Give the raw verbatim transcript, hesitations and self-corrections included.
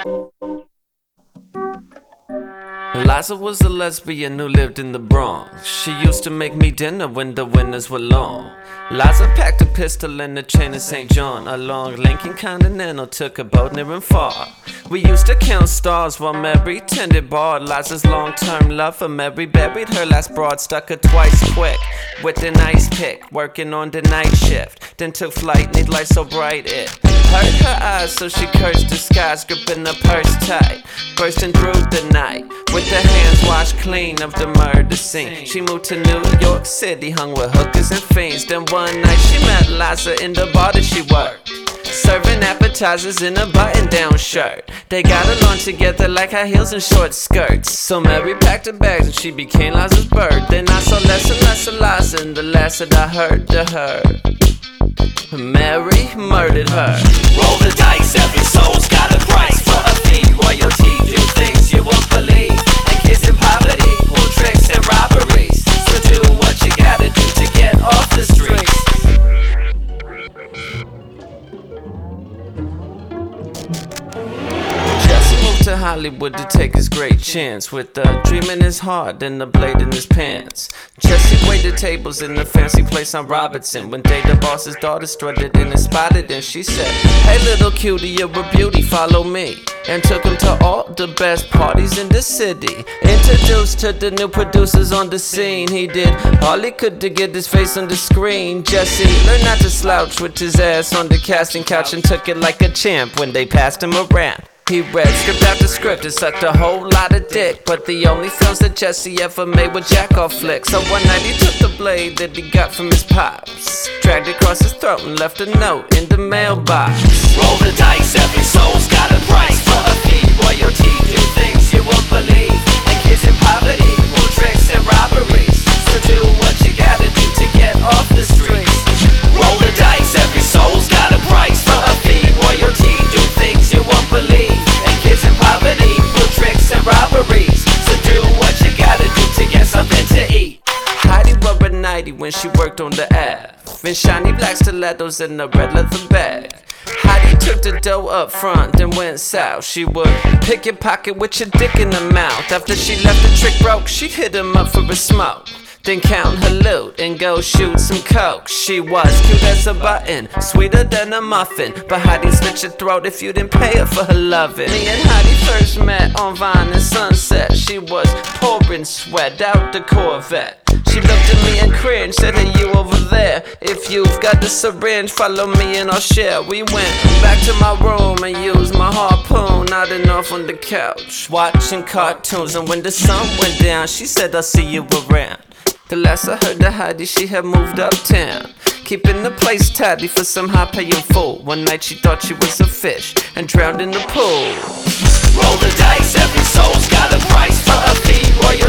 Liza was a lesbian who lived in the Bronx. She used to make me dinner when the winters were long. Liza packed a pistol and a chain of Saint John. Along Lincoln Continental, took a boat near and far. We used to count stars while Mary tended bar. Liza's long-term love for Mary buried her last broad. Stuck her twice quick with an ice pick, working on the night shift. Then took flight, need light so bright it hurt her eyes, so she cursed the skies, gripping her purse tight, bursting through the night with her hands washed clean of the murder scene. She moved to New York City, hung with hookers and fiends. Then one night she met Liza in the bar that she worked, serving appetizers in a button-down shirt. They got along together like high heels and short skirts. So Mary packed her bags and she became Liza's bird. Then I saw less and less of Liza, and the last that I heard to her, Mary murdered her. Roll the dice, every soul's got a price. For a fee, royalty, do things you won't believe. And kids in poverty, pull tricks and robberies. So do what you gotta do to get off the streets. Jesse moved to Hollywood to take his great chance, with a dream in his heart and a blade in his pants. Jesse waited tables in a fancy place on Robertson. One day the boss's daughter strutted in and spotted him. She said, "Hey little cutie, you're a beauty, follow me." And took him to all the best parties in the city. Introduced to the new producers on the scene. He did all he could to get his face on the screen. Jesse learned not to slouch with his ass on the casting couch, and took it like a champ when they passed him around. He read script after script and sucked a whole lot of dick, but the only films that Jesse ever made were jack-off flicks. So one night he took the blade that he got from his pops, dragged it across his throat and left a note in the mailbox. Roll the dice, every soul's got a price. For a fee, royalty, do things you won't believe. And kids in poverty, pull tricks and robberies. So do what you gotta do to get off the streets. Roll the dice, every soul's got a price. For a fee, royalty, do things you won't believe. And kids in poverty, pull tricks and robberies. So do what you gotta do to get something to eat. Heidi wore a nightie when she worked on the Ave, and shiny black stilettos in a red leather bag. Heidi took the dough up front, then went south. She would pick your pocket with your dick in her mouth. After she left the trick broke, she'd hit him up for a smoke, then count her loot and go shoot some coke. She was cute as a button, sweeter than a muffin, but Heidi slit your throat if you didn't pay her for her loving. Me and Heidi first met on Vine and Sunset. She was pouring sweat out the Corvette. She looked at me and cringed, said, "Hey, you over there, if you've got the syringe, follow me and I'll share." We went back to my room and used my harpoon, nodding off on the couch, watching cartoons. And when the sun went down, she said, "I'll see you around." The last I heard of Heidi, she had moved uptown, keeping the place tidy for some high-paying fool. One night she thought she was a fish and drowned in the pool. Roll the dice, every soul's got a price. For a fee, royalty,